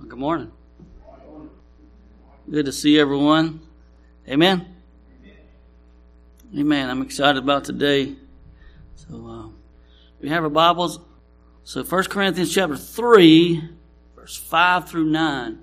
Good morning. Good to see everyone. Amen. Amen. I'm excited about today. So we have our Bibles. So 1 Corinthians chapter 3, verse 5 through 9.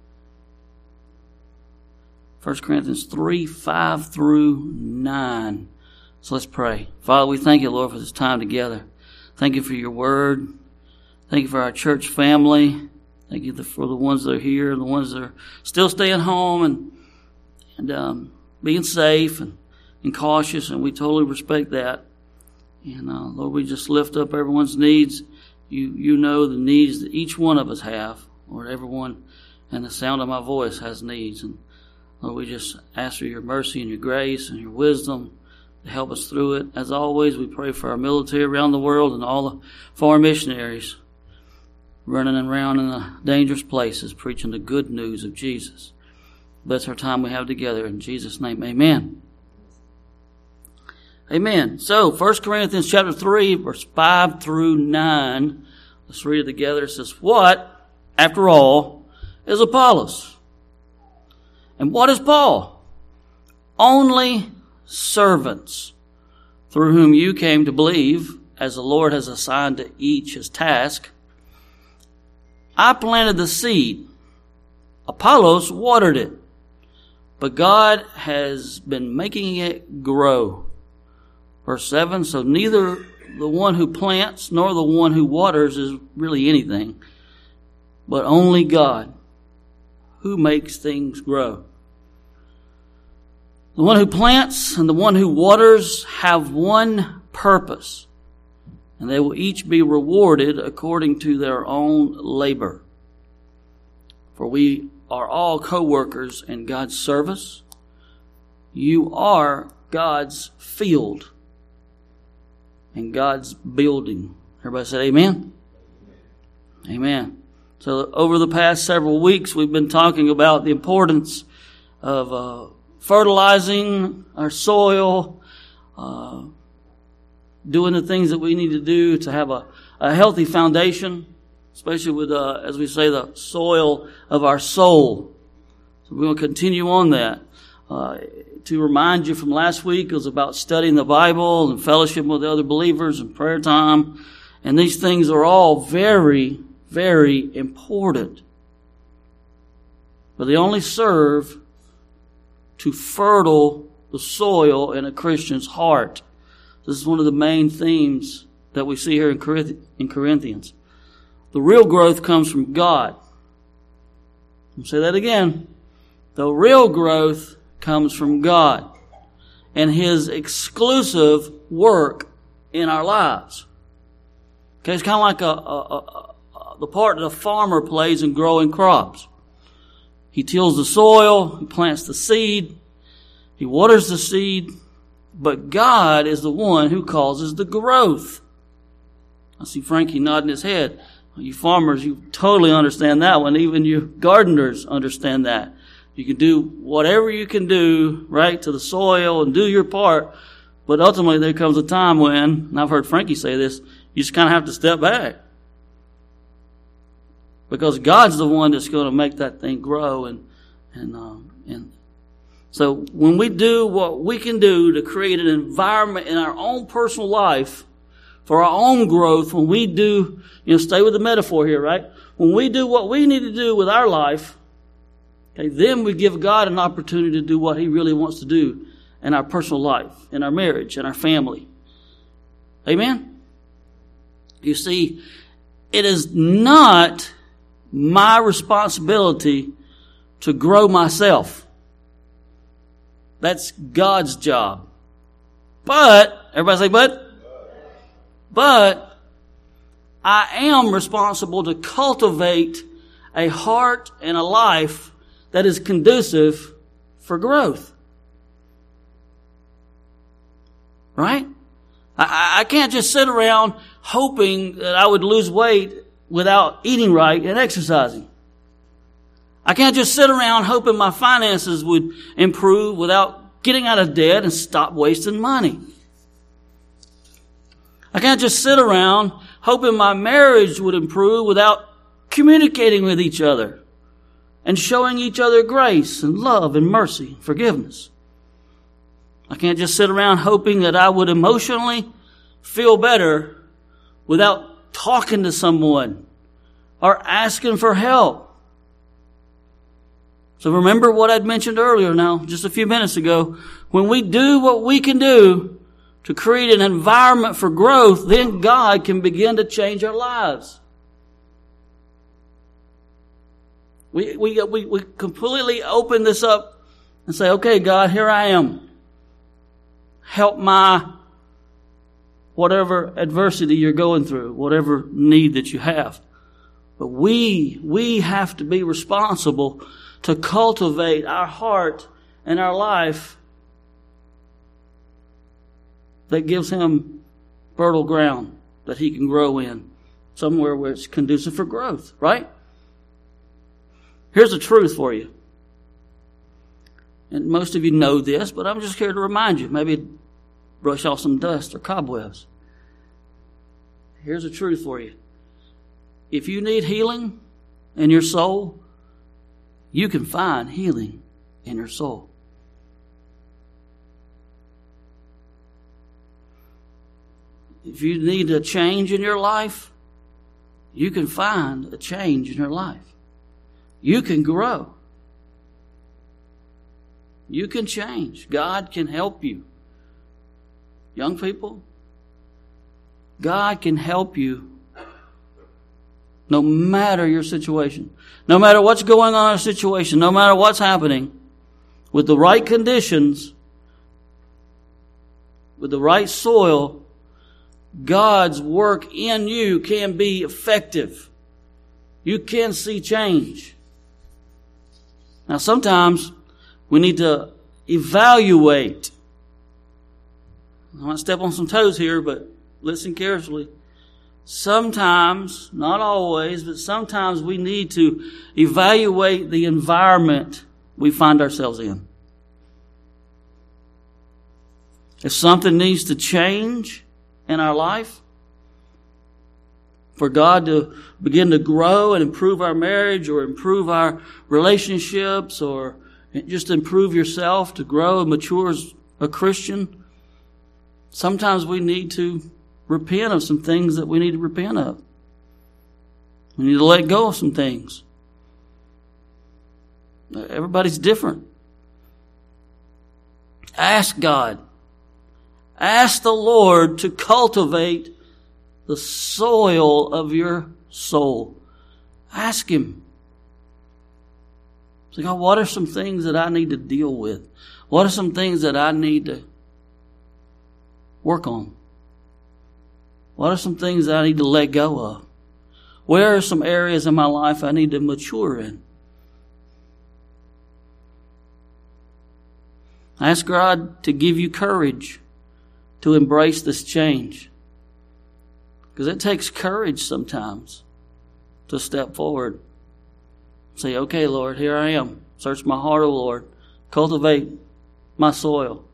1 Corinthians 3, 5 through 9. So let's pray. Father, we thank you, Lord, for this time together. Thank you for your word. Thank you for our church family. Thank you for the ones that are here and the ones that are still staying home and being safe and cautious, and we totally respect that. And Lord, we just lift up everyone's needs. You know the needs that each one of us have. Lord, everyone and the sound of my voice has needs. And Lord, we just ask for your mercy and your grace and your wisdom to help us through it. As always, we pray for our military around the world and all the foreign missionaries running around in the dangerous places, preaching the good news of Jesus. Bless our time we have together. In Jesus' name, amen. Amen. So, 1 Corinthians chapter 3, verse 5 through 9. Let's read it together. It says, "What, after all, is Apollos? And what is Paul? Only servants, through whom you came to believe, as the Lord has assigned to each his task. I planted the seed. Apollos watered it. But God has been making it grow." Verse 7, "So neither the one who plants nor the one who waters is really anything, but only God, who makes things grow. The one who plants and the one who waters have one purpose, and they will each be rewarded according to their own labor. For we are all co-workers in God's service. You are God's field and God's building." Everybody say amen? Amen. So over the past several weeks, we've been talking about the importance of fertilizing our soil, doing the things that we need to do to have a healthy foundation, especially with, as we say, the soil of our soul. So we're going to continue on that. To remind you from last week, it was about studying the Bible and fellowship with other believers and prayer time. And these things are all very, very important. But they only serve to fertile the soil in a Christian's heart. This is one of the main themes that we see here in Corinthians. The real growth comes from God. I'll say that again. The real growth comes from God and His exclusive work in our lives. Okay, it's kind of like the part that a farmer plays in growing crops. He tills the soil, he plants the seed, he waters the seed, but God is the one who causes the growth. I see Frankie nodding his head. You farmers, you totally understand that one. Even you gardeners understand that. You can do whatever you can do, right, to the soil and do your part. But ultimately there comes a time when, and I've heard Frankie say this, you just kind of have to step back. Because God's the one that's going to make that thing grow. And so when we do what we can do to create an environment in our own personal life for our own growth, when we do, stay with the metaphor here, right? When we do what we need to do with our life, okay, then we give God an opportunity to do what He really wants to do in our personal life, in our marriage, in our family. Amen? You see, it is not my responsibility to grow myself. That's God's job. But, everybody say but? But I am responsible to cultivate a heart and a life that is conducive for growth. Right? I can't just sit around hoping that I would lose weight without eating right and exercising. I can't just sit around hoping my finances would improve without getting out of debt and stop wasting money. I can't just sit around hoping my marriage would improve without communicating with each other and showing each other grace and love and mercy and forgiveness. I can't just sit around hoping that I would emotionally feel better without talking to someone or asking for help. So remember what I'd mentioned earlier now, just a few minutes ago. When we do what we can do to create an environment for growth, then God can begin to change our lives. We completely open this up and say, okay, God, here I am. Help my whatever adversity you're going through, whatever need that you have. But we have to be responsible to cultivate our heart and our life that gives him fertile ground that he can grow in, somewhere where it's conducive for growth, right? Here's the truth for you. And most of you know this, but I'm just here to remind you, maybe brush off some dust or cobwebs. Here's the truth for you. If you need healing in your soul, you can find healing in your soul. If you need a change in your life, you can find a change in your life. You can grow. You can change. God can help you. Young people, God can help you no matter your situation. No matter what's going on in a situation, no matter what's happening, with the right conditions, with the right soil, God's work in you can be effective. You can see change. Now sometimes we need to evaluate. I want to step on some toes here, but listen carefully. Sometimes, not always, but sometimes we need to evaluate the environment we find ourselves in. If something needs to change in our life, for God to begin to grow and improve our marriage or improve our relationships or just improve yourself to grow and mature as a Christian, sometimes we need to repent of some things that we need to repent of. We need to let go of some things. Everybody's different. Ask God. Ask the Lord to cultivate the soil of your soul. Ask Him. Say, God, what are some things that I need to deal with? What are some things that I need to work on? What are some things that I need to let go of? Where are some areas in my life I need to mature in? Ask God to give you courage to embrace this change. Because it takes courage sometimes to step forward. Say, okay, Lord, here I am. Search my heart, O Lord. Cultivate my soil.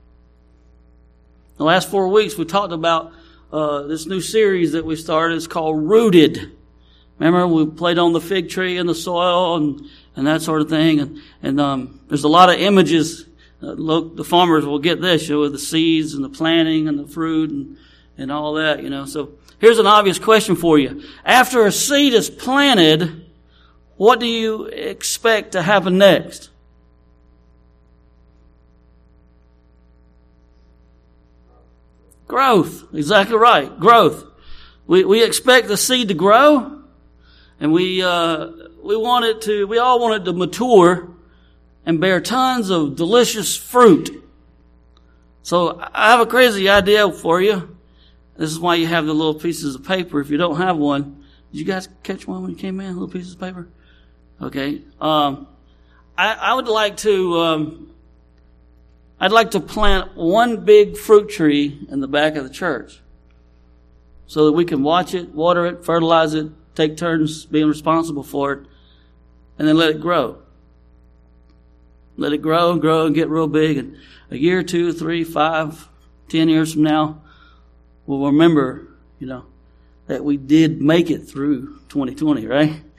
The last 4 weeks we talked about this new series that we started. It's called Rooted. Remember, we played on the fig tree and the soil and that sort of thing. And there's a lot of images. Look, the farmers will get this, with the seeds and the planting and the fruit and all that, So here's an obvious question for you. After a seed is planted, what do you expect to happen next? Growth. Exactly right. Growth. We expect the seed to grow, and we all want it to mature and bear tons of delicious fruit. So I have a crazy idea for you. This is why you have the little pieces of paper. If you don't have one, did you guys catch one when you came in? Little pieces of paper? Okay. I would like to, I'd like to plant one big fruit tree in the back of the church so that we can watch it, water it, fertilize it, take turns being responsible for it, and then let it grow. Let it grow and grow and get real big. And a year, 2, 3, 5, 10 years from now, we'll remember, that we did make it through 2020, right?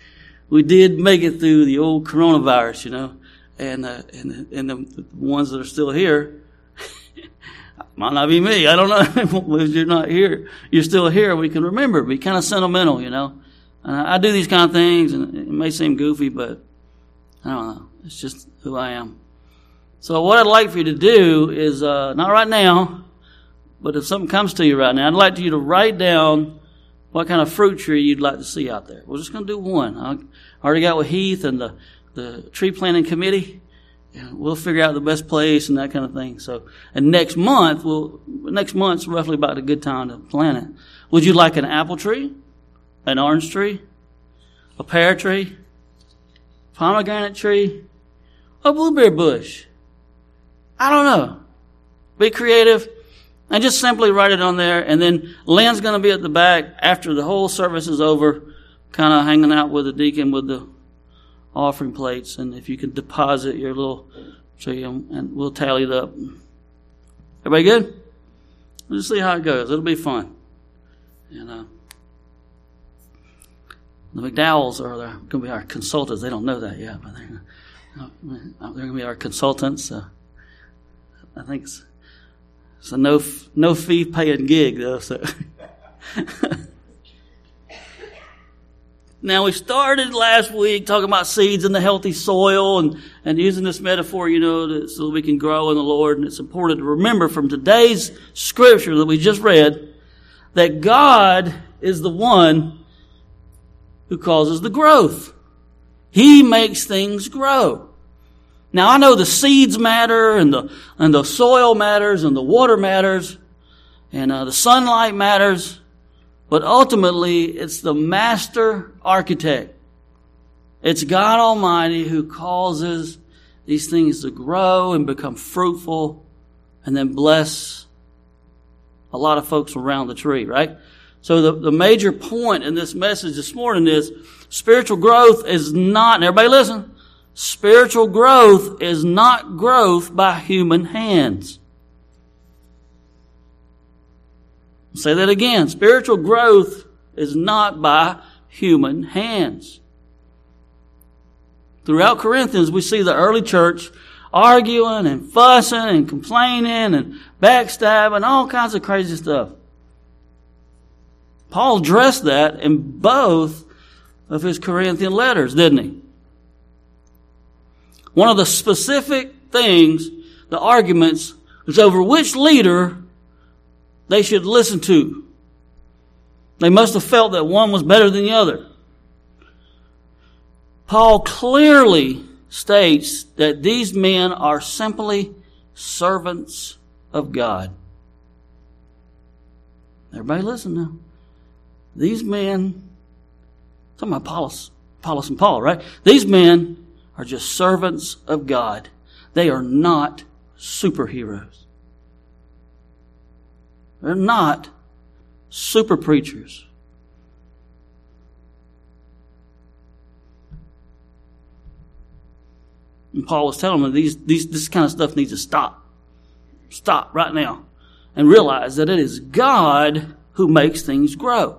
we did make it through the old coronavirus, you know, and the ones that are still here, might not be me. I don't know. If you're not here, you're still here. We can remember. Be kind of sentimental, you know. And I do these kind of things, and it may seem goofy, but I don't know. It's just who I am. So what I'd like for you to do is, not right now, but if something comes to you right now, I'd like you to write down what kind of fruit tree you'd like to see out there. We're just going to do one. I already got with Heath and the tree planting committee. And we'll figure out the best place and that kind of thing. So, and next month's roughly about a good time to plant it. Would you like an apple tree, an orange tree, a pear tree, pomegranate tree, a blueberry bush? I don't know. Be creative and just simply write it on there. And then Lynn's going to be at the back after the whole service is over, kind of hanging out with the deacon with the offering plates. And if you can deposit your little tree, and we'll tally it up. Everybody good? We'll just see how it goes. It'll be fun. And the McDowells are going to be our consultants. They don't know that yet, but they're going to be our consultants. I think it's a no fee paying gig though. So now we started last week talking about seeds in the healthy soil and using this metaphor, you know, so that we can grow in the Lord. And it's important to remember from today's scripture that we just read that God is the one who causes the growth. He makes things grow. Now I know the seeds matter and the soil matters and the water matters and the sunlight matters, but ultimately it's the master architect. It's God Almighty who causes these things to grow and become fruitful and then bless a lot of folks around the tree, right? So the major point in this message this morning is spiritual growth is not, and everybody listen, spiritual growth is not growth by human hands. I'll say that again. Spiritual growth is not by human hands. Throughout Corinthians, we see the early church arguing and fussing and complaining and backstabbing, all kinds of crazy stuff. Paul addressed that in both of his Corinthian letters, didn't he? One of the specific things, the arguments, is over which leader they should listen to. They must have felt that one was better than the other. Paul clearly states that these men are simply servants of God. Everybody listen now. These men, talking about Apollos and Paul, right? These men are just servants of God. They are not superheroes. They're not super preachers. And Paul was telling them this kind of stuff needs to stop. Stop right now. And realize that it is God who makes things grow.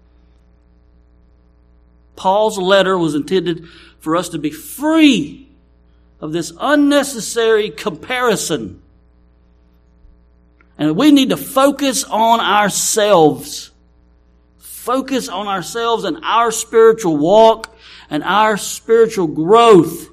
Paul's letter was intended for us to be free of this unnecessary comparison. And we need to focus on ourselves. Focus on ourselves and our spiritual walk and our spiritual growth.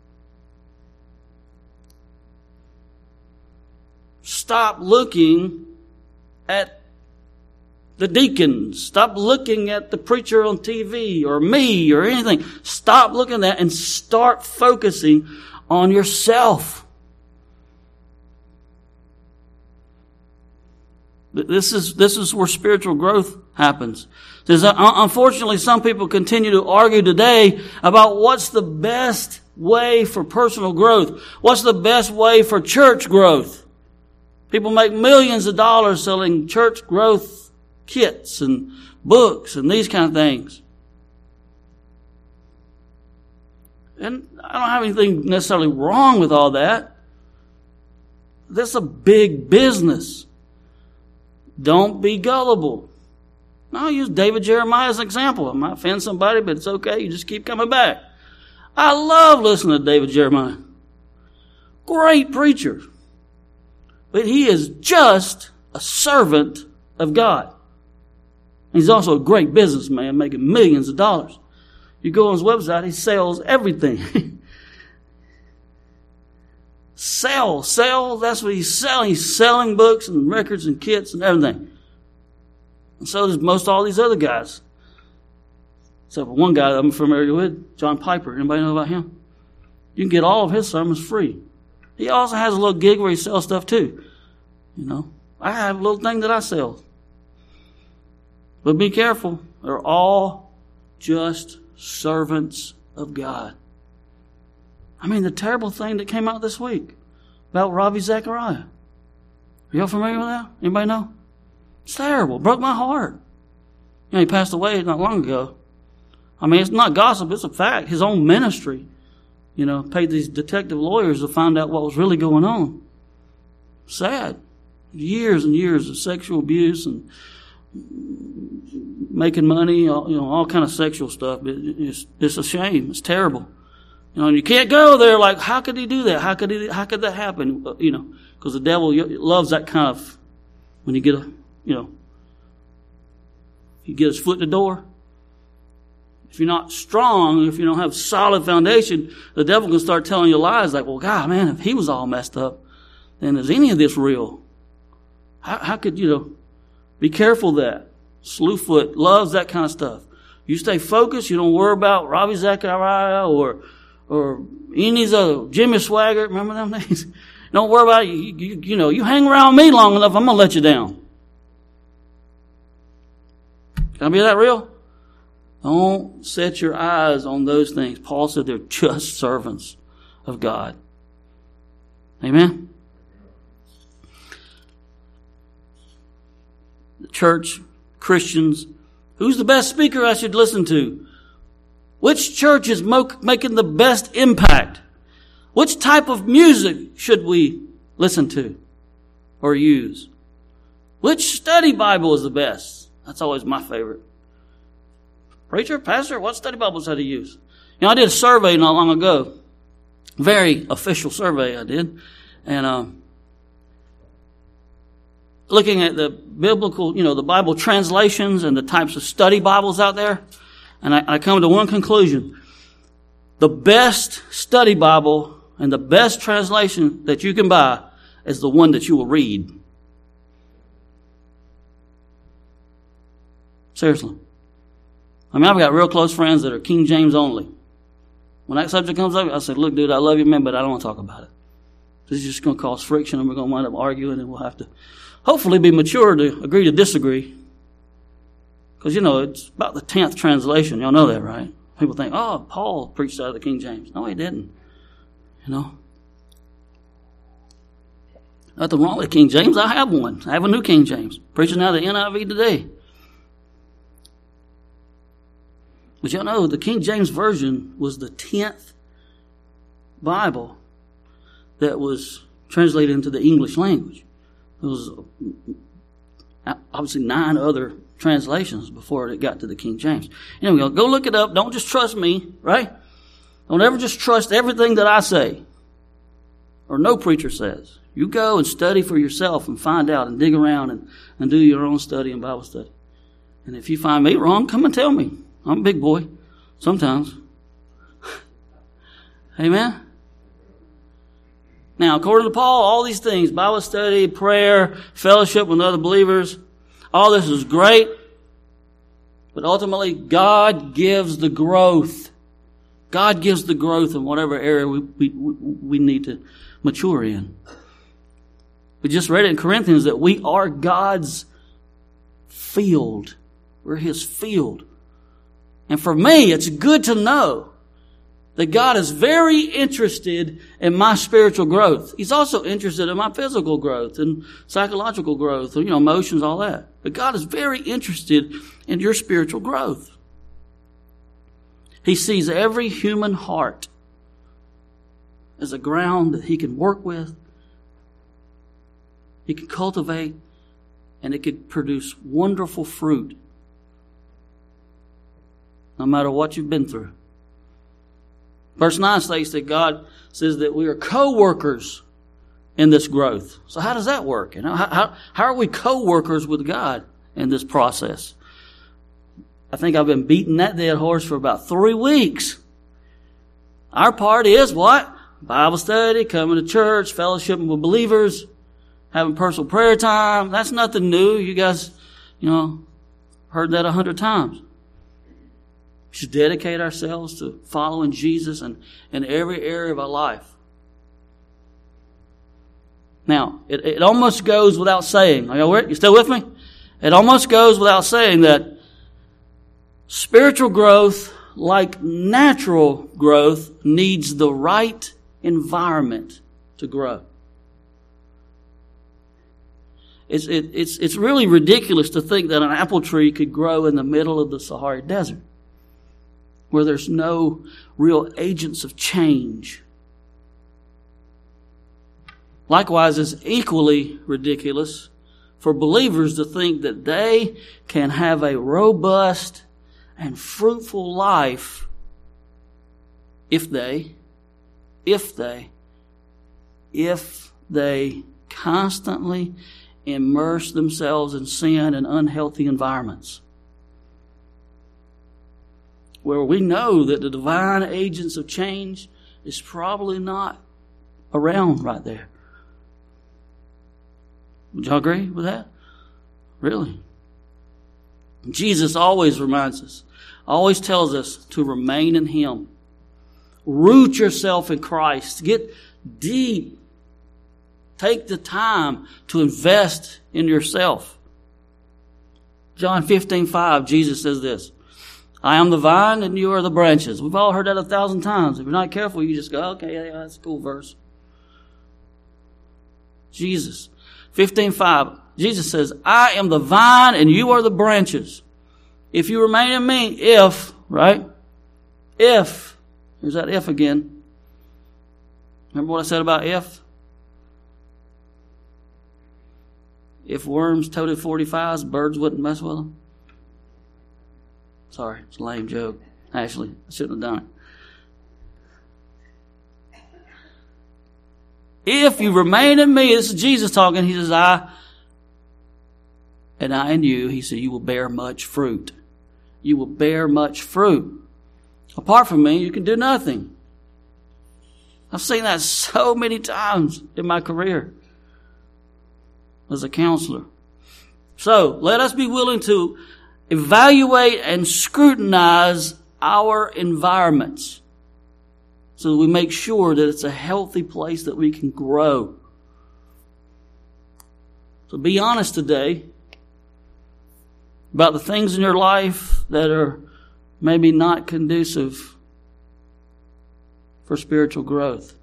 Stop looking at the deacons. Stop looking at the preacher on TV or me or anything. Stop looking at that and start focusing on yourself. This is where spiritual growth happens. Unfortunately, some people continue to argue today about what's the best way for personal growth. What's the best way for church growth? People make millions of dollars selling church growth kits and books and these kind of things. And I don't have anything necessarily wrong with all that. That's a big business. Don't be gullible. I'll use David Jeremiah as an example. I might offend somebody, but it's okay. You just keep coming back. I love listening to David Jeremiah. Great preacher. But he is just a servant of God. He's also a great businessman making millions of dollars. You go on his website, he sells everything. Sell, that's what he's selling. He's selling books and records and kits and everything. And so does most all these other guys. Except for one guy that I'm familiar with, John Piper. Anybody know about him? You can get all of his sermons free. He also has a little gig where he sells stuff too. You know, I have a little thing that I sell. But be careful. They're all just servants of God. I mean, the terrible thing that came out this week about Ravi Zachariah. Are y'all familiar with that? Anybody know? It's terrible. It broke my heart. You know, he passed away not long ago. I mean, it's not gossip. It's a fact. His own ministry, you know, paid these detective lawyers to find out what was really going on. Sad. Years and years of sexual abuse and making money, you know, all kind of sexual stuff. It's a shame. It's terrible. You know, and you can't go there like, how could he do that? How could that happen? You know, because the devil loves that kind of, when you get you get his foot in the door. If you're not strong, if you don't have solid foundation, the devil can start telling you lies like, well, God, man, if he was all messed up, then is any of this real? How could, you know, be careful of that. Slewfoot loves that kind of stuff. You stay focused. You don't worry about Ravi Zachariah or any of these other, Jimmy Swaggart, remember them names? Don't worry about it. You know, you hang around me long enough, I'm going to let you down. Can I be that real? Don't set your eyes on those things. Paul said they're just servants of God. Amen? The church, Christians, who's the best speaker I should listen to? Which church is making the best impact? Which type of music should we listen to or use? Which study Bible is the best? That's always my favorite. Preacher, pastor, what study Bibles how to use? You know, I did a survey not long ago. Very official survey I did. And looking at the biblical, you know, the Bible translations and the types of study Bibles out there. And I come to one conclusion. The best study Bible and the best translation that you can buy is the one that you will read. Seriously. I mean, I've got real close friends that are King James only. When that subject comes up, I say, look, dude, I love you, man, but I don't want to talk about it. This is just going to cause friction, and we're going to wind up arguing, and we'll have to hopefully be mature to agree to disagree. Because, you know, it's about the 10th translation. Y'all know that, right? People think, oh, Paul preached out of the King James. No, he didn't. You know? Nothing wrong with King James. I have one. I have a new King James. Preaching out of the NIV today. But y'all know the King James Version was the 10th Bible that was translated into the English language. There was obviously 9 other translations before it got to the King James. Anyway, go look it up. Don't just trust me, right? Don't ever just trust everything that I say or no preacher says. You go and study for yourself and find out and dig around and do your own study and Bible study. And if you find me wrong, come and tell me. I'm a big boy. Sometimes. Amen? Now, according to Paul, all these things, Bible study, prayer, fellowship with other believers, all this is great. But ultimately, God gives the growth. God gives the growth in whatever area we need to mature in. We just read it in Corinthians that we are God's field. We're His field. And for me, it's good to know that God is very interested in my spiritual growth. He's also interested in my physical growth and psychological growth, you know, emotions, all that. But God is very interested in your spiritual growth. He sees every human heart as a ground that He can work with, He can cultivate, and it could produce wonderful fruit no matter what you've been through. Verse 9 states that God says that we are co-workers in this growth. So how does that work? How are we co-workers with God in this process? I think I've been beating that dead horse for about 3 weeks. Our part is what? Bible study, coming to church, fellowshipping with believers, having personal prayer time. That's nothing new. You guys, heard that 100 times. We should dedicate ourselves to following Jesus in every area of our life. Now, it almost goes without saying. You still with me? It almost goes without saying that spiritual growth, like natural growth, needs the right environment to grow. It's really ridiculous to think that an apple tree could grow in the middle of the Sahara Desert, where there's no real agents of change. Likewise, it's equally ridiculous for believers to think that they can have a robust and fruitful life if they constantly immerse themselves in sin and unhealthy environments, where we know that the divine agents of change is probably not around right there. Would y'all agree with that? Really? Jesus always reminds us, always tells us to remain in Him. Root yourself in Christ. Get deep. Take the time to invest in yourself. John 15:5, Jesus says this, I am the vine and you are the branches. We've all heard that 1,000 times. If you're not careful, you just go, okay, yeah, that's a cool verse. Jesus, 15:5, Jesus says, I am the vine and you are the branches. If you remain in me, if, here's that if again. Remember what I said about if? If worms toted 45s, birds wouldn't mess with them. Sorry, it's a lame joke. Actually, I shouldn't have done it. If you remain in me, this is Jesus talking, He says, I in you, He said, you will bear much fruit. You will bear much fruit. Apart from me, you can do nothing. I've seen that so many times in my career as a counselor. So, let us be willing to evaluate and scrutinize our environments so that we make sure that it's a healthy place that we can grow. So be honest today about the things in your life that are maybe not conducive for spiritual growth.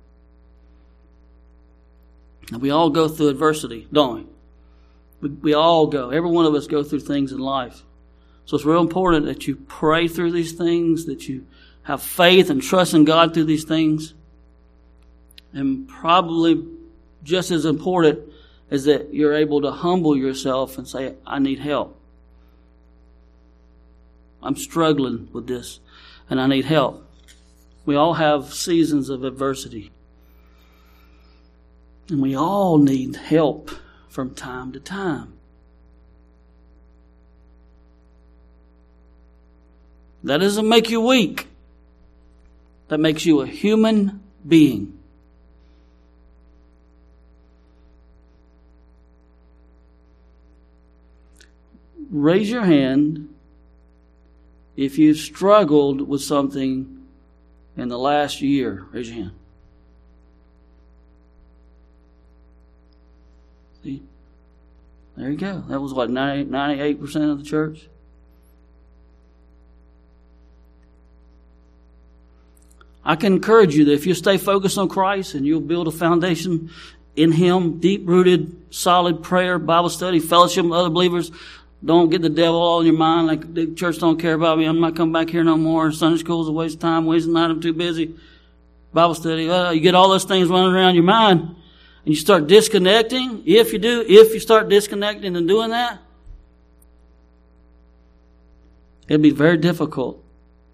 And we all go through adversity, don't we? We all go. Every one of us go through things in life. So it's real important that you pray through these things, that you have faith and trust in God through these things. And probably just as important is that you're able to humble yourself and say, I need help. I'm struggling with this and I need help. We all have seasons of adversity. And we all need help from time to time. That doesn't make you weak. That makes you a human being. Raise your hand if you've struggled with something in the last year. Raise your hand. See? There you go. That was what, 98% of the church? I can encourage you that if you stay focused on Christ and you'll build a foundation in Him, deep-rooted, solid prayer, Bible study, fellowship with other believers, don't get the devil all in your mind like the church don't care about me, I'm not coming back here no more, Sunday school's a waste of time, Wednesday night I'm too busy, Bible study, you get all those things running around your mind and you start disconnecting. If you start disconnecting and doing that, it'll be very difficult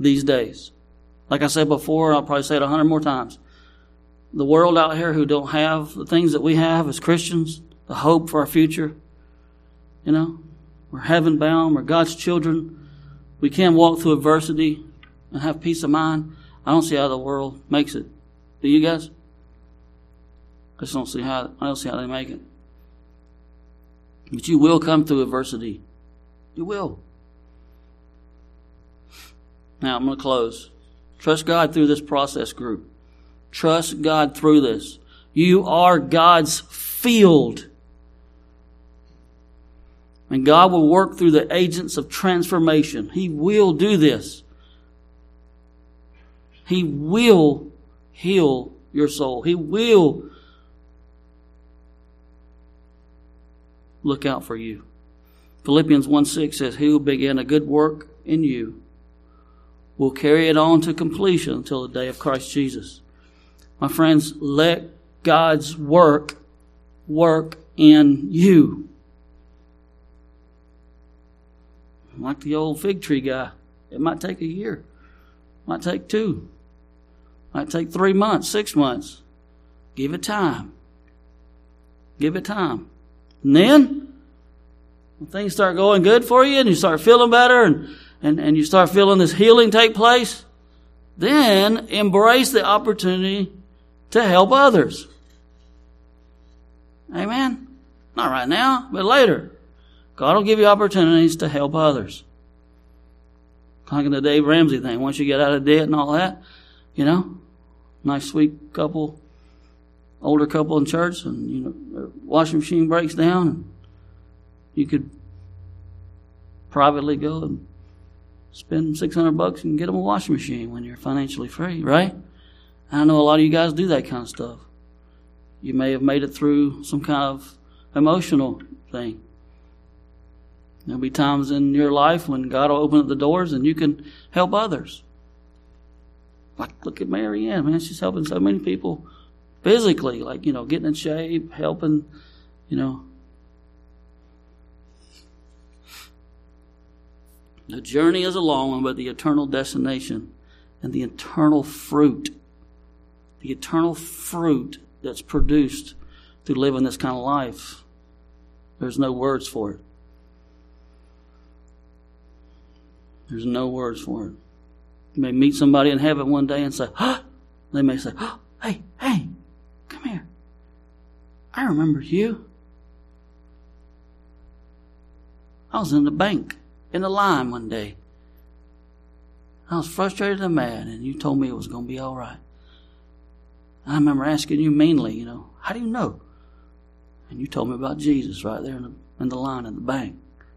these days. Like I said before, I'll probably say it 100 more times. The world out here who don't have the things that we have as Christians, the hope for our future, we're heaven bound, we're God's children. We can walk through adversity and have peace of mind. I don't see how the world makes it. Do you guys? I don't see how they make it. But you will come through adversity. You will. Now I'm going to close. Trust God through this process group. Trust God through this. You are God's field. And God will work through the agents of transformation. He will do this. He will heal your soul. He will look out for you. Philippians 1:6 says, He who began a good work in you will carry it on to completion until the day of Christ Jesus. My friends, let God's work in you. Like the old fig tree guy, it might take a year. It might take 2. It might take 3 months, 6 months. Give it time. Give it time. And then, when things start going good for you and you start feeling better and you start feeling this healing take place, then embrace the opportunity to help others. Amen? Not right now, but later. God will give you opportunities to help others. Like in the Dave Ramsey thing. Once you get out of debt and all that, nice sweet couple, older couple in church, and their washing machine breaks down, and you could privately go and spend $600 and get them a washing machine when you're financially free, right? I know a lot of you guys do that kind of stuff. You may have made it through some kind of emotional thing. There'll be times in your life when God will open up the doors and you can help others. Like, look at Mary Ann, man. She's helping so many people physically, like, getting in shape, helping, The journey is a long one, but the eternal destination and the eternal fruit that's produced through living this kind of life, there's no words for it. There's no words for it. You may meet somebody in heaven one day and say, they may say, hey, come here. I remember you. I was in the bank, in the line one day. I was frustrated and mad, and you told me it was going to be all right. I remember asking you meanly, how do you know? And you told me about Jesus right there in the line in the bank.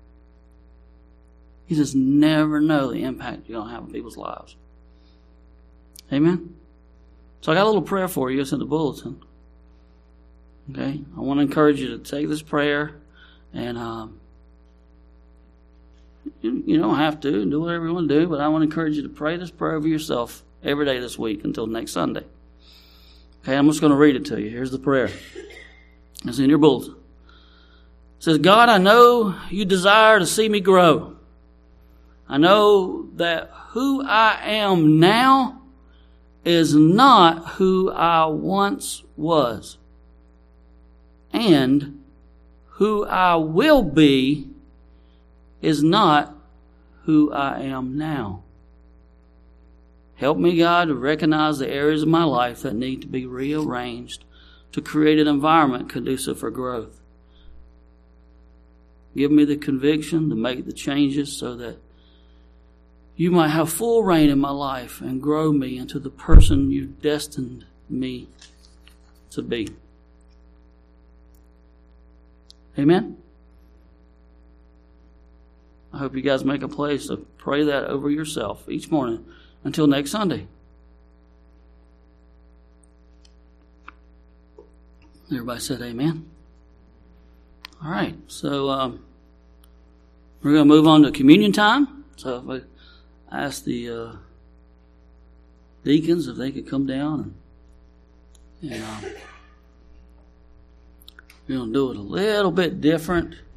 You just never know the impact you're going to have on people's lives. Amen? So I got a little prayer for you. It's in the bulletin. Okay? I want to encourage you to take this prayer and you don't have to do whatever you want to do, but I want to encourage you to pray this prayer over yourself every day this week until next Sunday. Okay, I'm just going to read it to you. Here's the prayer. It's in your bulletin. It says, God, I know you desire to see me grow. I know that who I am now is not who I once was. And who I will be is not who I am now. Help me, God, to recognize the areas of my life that need to be rearranged to create an environment conducive for growth. Give me the conviction to make the changes so that you might have full reign in my life and grow me into the person you've destined me to be. Amen? I hope you guys make a place to pray that over yourself each morning until next Sunday. Everybody said amen. All right, so we're going to move on to communion time. So if I ask the deacons if they could come down, and we're going to do it a little bit different.